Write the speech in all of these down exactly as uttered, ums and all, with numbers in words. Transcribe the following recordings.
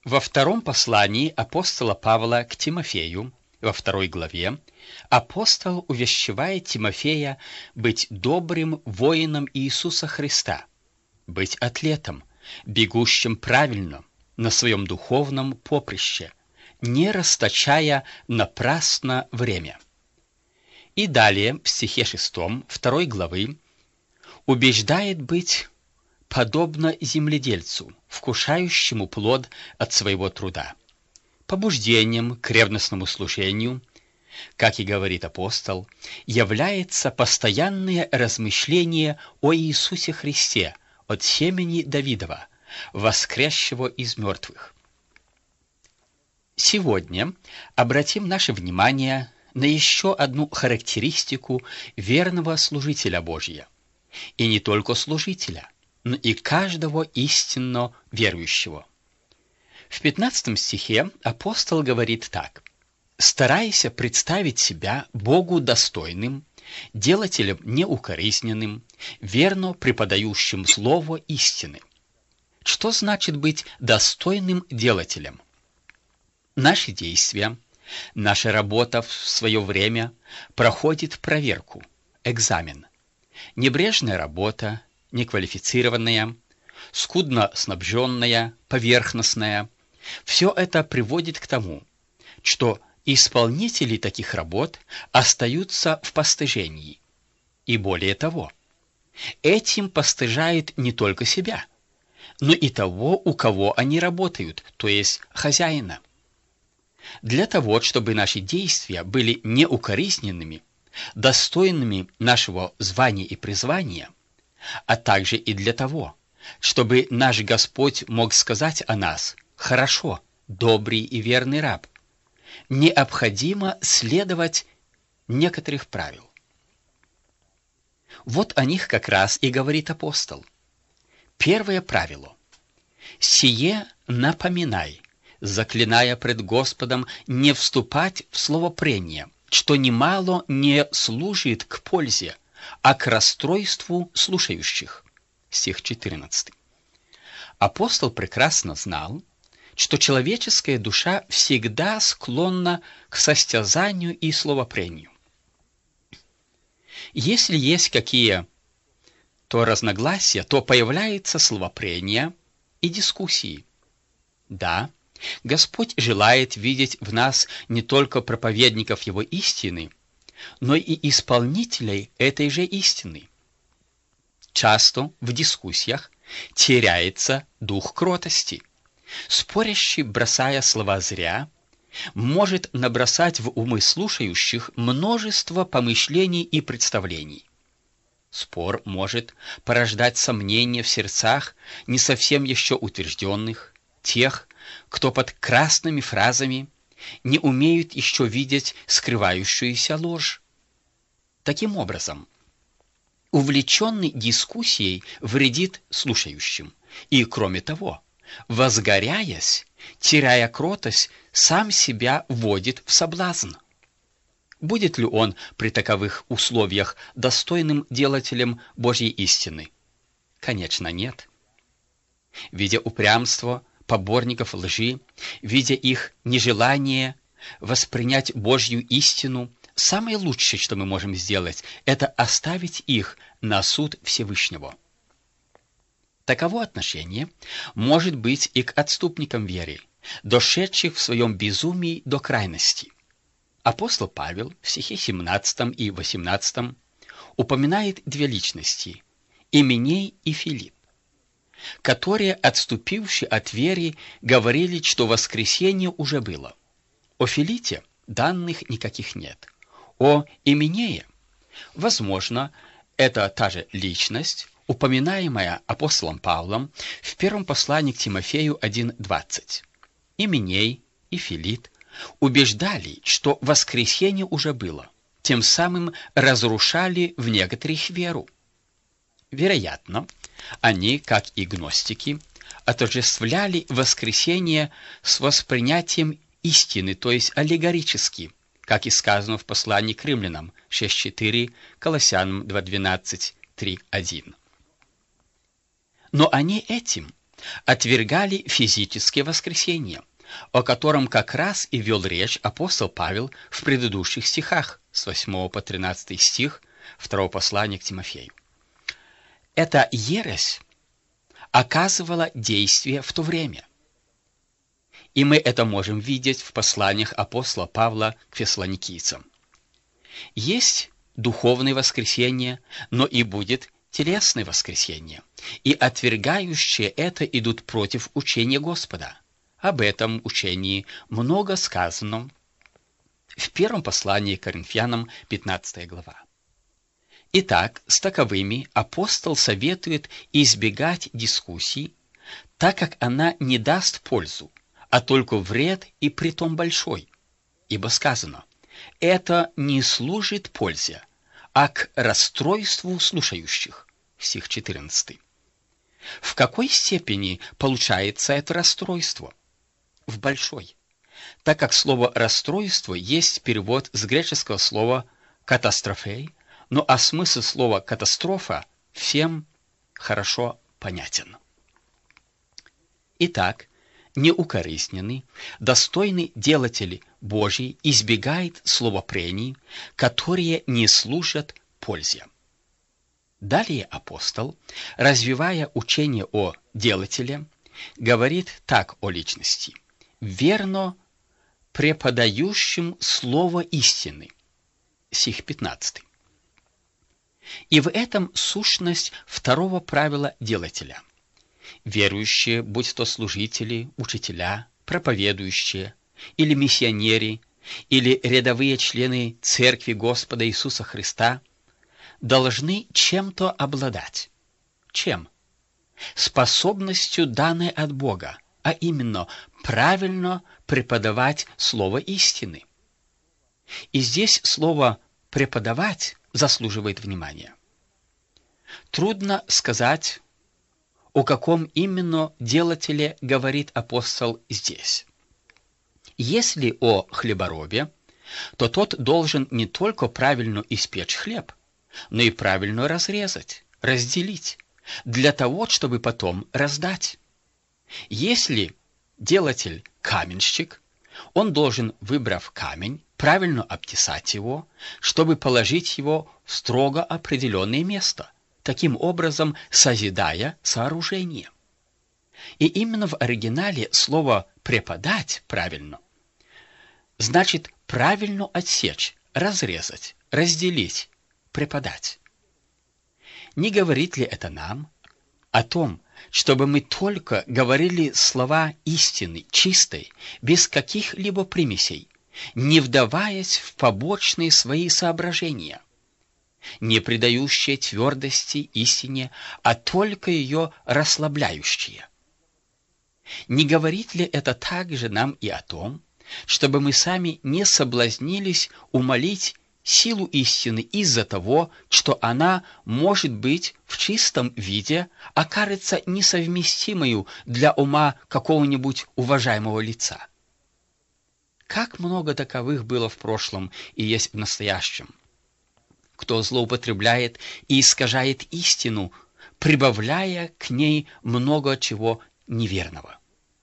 Во втором послании апостола Павла к Тимофею, во второй главе, апостол увещевает Тимофея быть добрым воином Иисуса Христа, быть атлетом, бегущим правильно на своем духовном поприще, не расточая напрасно время. И далее, в стихе шестом второй главы, убеждает быть подобно земледельцу, вкушающему плод от своего труда, побуждением к ревностному служению, как и говорит апостол, является постоянное размышление о Иисусе Христе от семени Давидова, воскресшего из мертвых. Сегодня обратим наше внимание на еще одну характеристику верного служителя Божия, и не только служителя, но и каждого истинно верующего. В пятнадцатом стихе апостол говорит так: «Старайся представить себя Богу достойным, делателем неукоризненным, верно преподающим слово истины». Что значит быть достойным делателем? Наши действия, наша работа в свое время проходит проверку, экзамен. Небрежная работа, неквалифицированная, скудно снабженная, поверхностная – все это приводит к тому, что исполнители таких работ остаются в постыжении. И более того, этим постыжают не только себя, но и того, у кого они работают, то есть хозяина. Для того, чтобы наши действия были неукоризненными, достойными нашего звания и призвания, а также и для того, чтобы наш Господь мог сказать о нас: «Хорошо, добрый и верный раб», необходимо следовать некоторых правил. Вот о них как раз и говорит апостол. Первое правило. «Сие напоминай, заклиная пред Господом не вступать в словопрение, что немало не служит к пользе, а к расстройству слушающих». Стих четырнадцатый. Апостол прекрасно знал, что человеческая душа всегда склонна к состязанию и словопрению. Если есть какие-то разногласия, то появляется словопрение и дискуссии. Да, Господь желает видеть в нас не только проповедников Его истины, но и исполнителей этой же истины. Часто в дискуссиях теряется дух кротости. Спорящий, бросая слова зря, может набросать в умы слушающих множество помышлений и представлений. Спор может порождать сомнения в сердцах не совсем еще утвержденных, тех, кто под красными фразами не умеют еще видеть скрывающуюся ложь. Таким образом, увлеченный дискуссией вредит слушающим, и, кроме того, возгоряясь, теряя кротость, сам себя вводит в соблазн. Будет ли он при таковых условиях достойным делателем Божьей истины? Конечно, нет. Видя упрямство поборников лжи, видя их нежелание воспринять Божью истину, самое лучшее, что мы можем сделать, это оставить их на суд Всевышнего. Таково отношение может быть и к отступникам веры, дошедших в своем безумии до крайности. Апостол Павел в стихе семнадцатом и восемнадцатом упоминает две личности – Именей и Филипп, которые, отступившие от веры, говорили, что воскресение уже было. О Филите данных никаких нет. О Именее, возможно, это та же личность, упоминаемая апостолом Павлом в первом послании к Тимофею один двадцать. Именей и Филипп убеждали, что воскресение уже было, тем самым разрушали в некоторых веру. Вероятно, они, как и гностики, отождествляли воскресение с воспринятием истины, то есть аллегорически, как и сказано в послании к римлянам шесть четыре, Колоссянам два двенадцать, три один. Но они этим отвергали физическое воскресение, о котором как раз и вел речь апостол Павел в предыдущих стихах с восьмого по тринадцатый стих второго послания к Тимофею. Эта ересь оказывала действие в то время. И мы это можем видеть в посланиях апостола Павла к фессалоникийцам. Есть духовное воскресение, но и будет телесное воскресение, и отвергающие это идут против учения Господа. Об этом учении много сказано в первом послании к Коринфянам, пятнадцатая глава. Итак, с таковыми апостол советует избегать дискуссий, так как она не даст пользу, а только вред, и притом большой. Ибо сказано: это не служит пользе, а к расстройству слушающих. Стих четырнадцатый. В какой степени получается это расстройство? В большой. Так как слово «расстройство» есть перевод с греческого слова «катастрофей», ну а смысл слова «катастрофа» всем хорошо понятен. Итак, неукоризненный, достойный делатель Божий избегает словопрений, которые не служат пользе. Далее апостол, развивая учение о делателе, говорит так о личности: верно преподающим слово истины. Стих пятнадцатый. И в этом сущность второго правила делателя. Верующие, будь то служители, учителя, проповедующие, или миссионеры, или рядовые члены Церкви Господа Иисуса Христа, должны чем-то обладать. Чем? Способностью, данной от Бога, а именно правильно преподавать слово истины. И здесь слово «преподавать» заслуживает внимания. Трудно сказать, о каком именно делателе говорит апостол здесь. Если о хлеборобе, то тот должен не только правильно испечь хлеб, но и правильно разрезать, разделить, для того, чтобы потом раздать. Если делатель каменщик, он должен, выбрав камень, правильно обтесать его, чтобы положить его в строго определенное место, таким образом созидая сооружение. И именно в оригинале слово «преподать» правильно значит правильно отсечь, разрезать, разделить, преподать. Не говорит ли это нам о том, чтобы мы только говорили слова истины, чистой, без каких-либо примесей, не вдаваясь в побочные свои соображения, не придающие твердости истине, а только ее расслабляющие? Не говорит ли это также нам и о том, чтобы мы сами не соблазнились умолить силу истины из-за того, что она, может быть, в чистом виде окажется несовместимою для ума какого-нибудь уважаемого лица? Как много таковых было в прошлом и есть в настоящем, кто злоупотребляет и искажает истину, прибавляя к ней много чего неверного.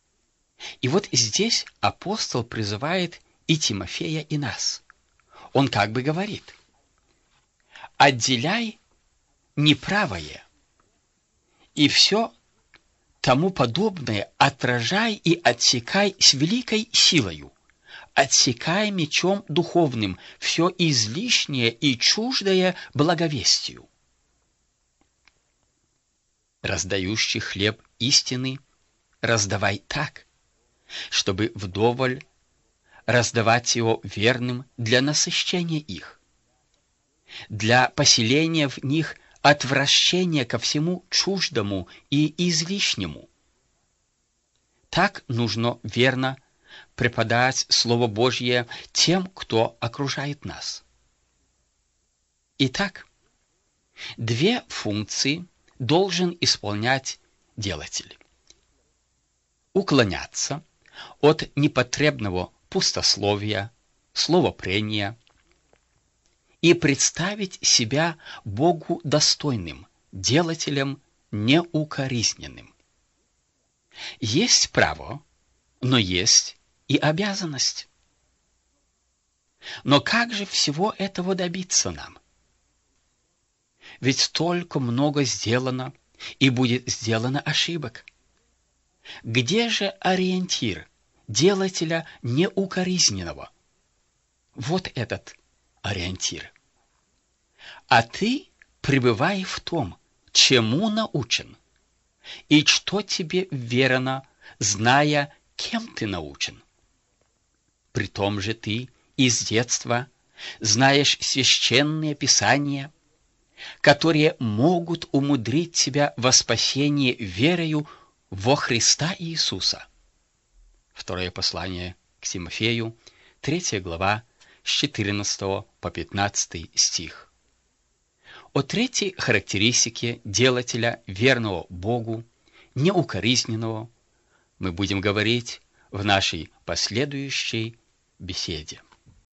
И вот здесь апостол призывает и Тимофея, и нас. Он как бы говорит: отделяй неправое и все тому подобное отражай и отсекай с великой силою, отсекай мечом духовным все излишнее и чуждое благовестию. Раздающий хлеб истины раздавай так, чтобы вдоволь раздавать его верным для насыщения их, для поселения в них отвращения ко всему чуждому и излишнему. Так нужно верно преподать Слово Божье тем, кто окружает нас. Итак, две функции должен исполнять делатель: уклоняться от непотребного пустословия, словопрения и представить себя Богу достойным, делателем неукоризненным. Есть право, но есть и обязанность. Но как же всего этого добиться нам? Ведь столько много сделано и будет сделано ошибок. Где же ориентир делателя неукоризненного? Вот этот ориентир. А ты пребывай в том, чему научен, и что тебе верено, зная, кем ты научен. При том же ты из детства знаешь священные писания, которые могут умудрить тебя во спасение верою во Христа Иисуса. Второе послание к Тимофею, третья глава, с четырнадцатого по пятнадцатый стих. О третьей характеристике делателя, верного Богу, неукоризненного, мы будем говорить в нашей последующей беседе.